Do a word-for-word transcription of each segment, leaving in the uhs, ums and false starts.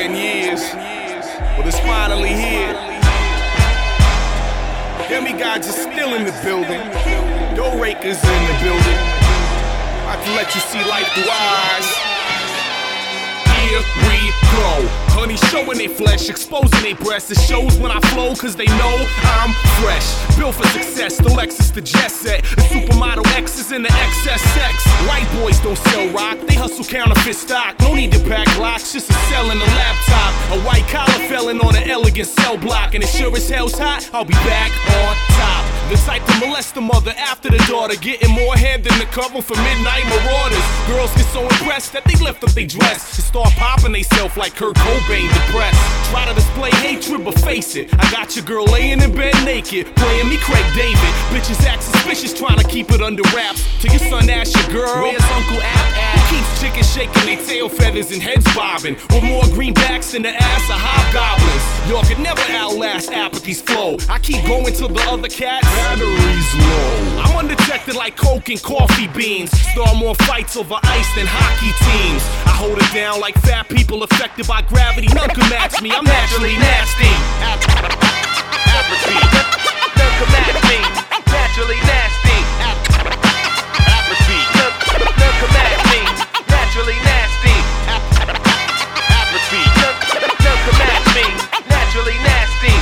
ten years, but it's finally here. Demigods is still in the building. Dough Rakers in the building. I can let you see life through eyes. Here we go. Honey showing they flesh, exposing they breasts. It shows when I flow, cause they know I'm fresh. Built for success, the Lexus, the jet set. The supermodel X's and the X S X. White boys don't sell rock, they hustle counterfeit stock. No need to pack locks, just a cell in a laptop. A white collar felon on an elegant cell block. And it sure as hell's hot, I'll be back on top. The type to molest the mother after the daughter. Getting more head than the cover for Midnight Marauders. Girls get so impressed that they lift up their dress and start popping they self like Kurt Cobain depressed. Try to display hatred but face it, I got your girl laying in bed naked, playing me Craig David. Bitches act suspicious trying to keep it under wraps. Till your son asks your girl, where's Uncle App at? Who keeps chickens shaking their tail feathers and heads bobbing, with more greenbacks than the ass of hobgoblins. Y'all could never outlast apathy's flow. I keep going till the other cats batteries low. I'm undetected like coke and coffee beans. Start more fights over ice than hockey teams. I hold it down like fat people affected by gravity. None can match me, I'm naturally nasty. Apathy. None can match me, naturally nasty. Apathy. None can match me, naturally nasty. Apathy. None can match me, naturally nasty.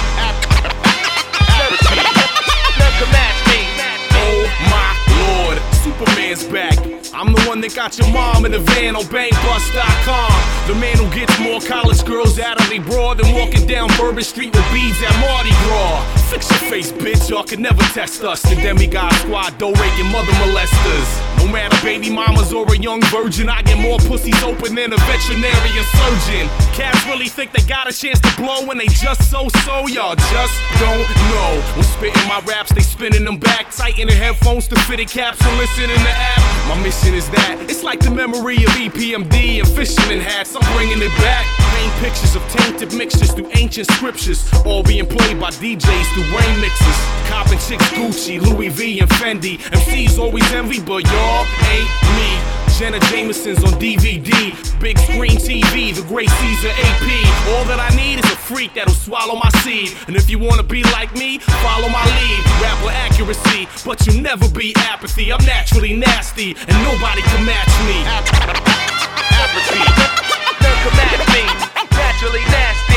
Apathy. None can match me. Oh my Lord, Superman's back. I'm the one that got your mom in the van on bank bus dot com. The man who gets more college girls out of they bra than walking down Bourbon Street with beads at Mardi Gras. Fix your face, bitch, y'all can never test us. The Demigod Squad, dough raking mother molesters. No matter baby mamas or a young virgin, I get more pussies open than a veterinarian surgeon. Cats really think they got a chance to blow when they just so-so, y'all just don't know. When spitting my raps, they spinning them back, tightening headphones to fitted caps and listening to app. My mission is that it's like the memory of E P M D and fisherman hats. I'm bringing it back. Paint pictures of tainted mixtures through ancient scriptures, all being played by D Js through rain mixes. Copping chicks Gucci, Louis V, and Fendi. M Cs always envy, but y'all ain't me. Jenna Jameson's on D V D, big screen T V, the Great Caesar A P. All that I need is a freak that'll swallow my seed. And if you wanna be like me, follow my lead. Rapper accuracy, but you'll never be apathy. I'm naturally nasty, and nobody can match me. Apathy. None can match me, naturally nasty.